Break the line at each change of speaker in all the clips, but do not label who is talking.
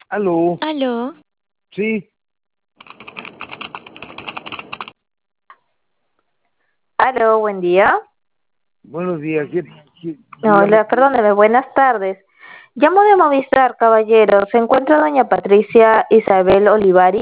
Aló,
Aló,
sí,
Aló, buen día.
buenos días, dígame.
Hola, perdóneme, buenas tardes. Llamo de Movistar, caballero. ¿Se encuentra doña Patricia Isabel Olivari?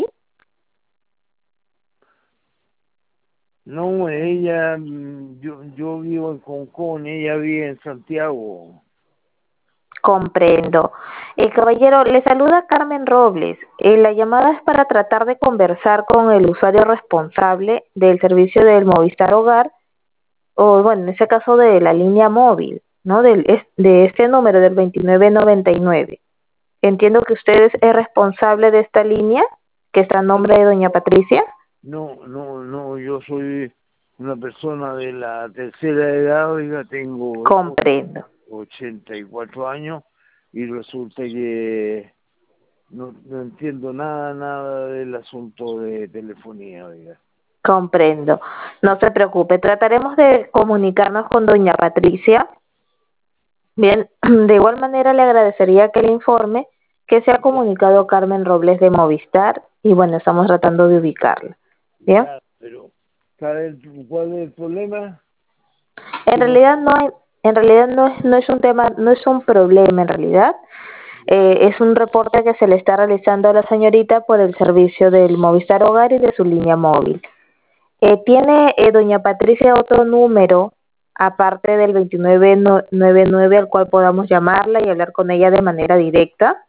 No, ella, yo vivo en Concón, ella vive en Santiago.
Comprendo. Caballero, le saluda Carmen Robles. La llamada es para tratar de conversar con el usuario responsable del servicio del Movistar Hogar, o bueno, en ese caso de la línea móvil, ¿no? De este número del 2999. Entiendo que usted es responsable de esta línea, que está a nombre de doña Patricia.
No, yo soy una persona de la tercera edad, oiga, tengo
Comprendo,
84 años y resulta que no entiendo nada del asunto de telefonía, oiga.
comprendo. No se preocupe, trataremos de comunicarnos con doña Patricia. Bien, de igual manera le agradecería que le informe que se ha comunicado Carmen Robles de Movistar y bueno, estamos tratando de ubicarla. Bien,
Ya, pero ¿cuál es el problema?
en
Que no,
realidad no hay, en realidad no es un tema, no es un problema en realidad. Es un reporte que se le está realizando a la señorita por el servicio del Movistar Hogar y de su línea móvil. ¿Tiene doña Patricia otro número aparte del 2999 al cual podamos llamarla y hablar con ella de manera directa?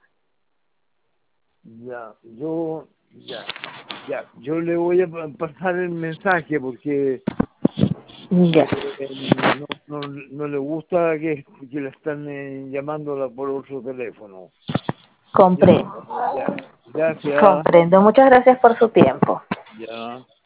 ya, yo le voy a pasar el mensaje porque
Ya,
no le gusta que le están llamándola por otro teléfono. Ya,
comprendo.
ya, gracias,
Comprendo. Muchas gracias por su tiempo.
ya.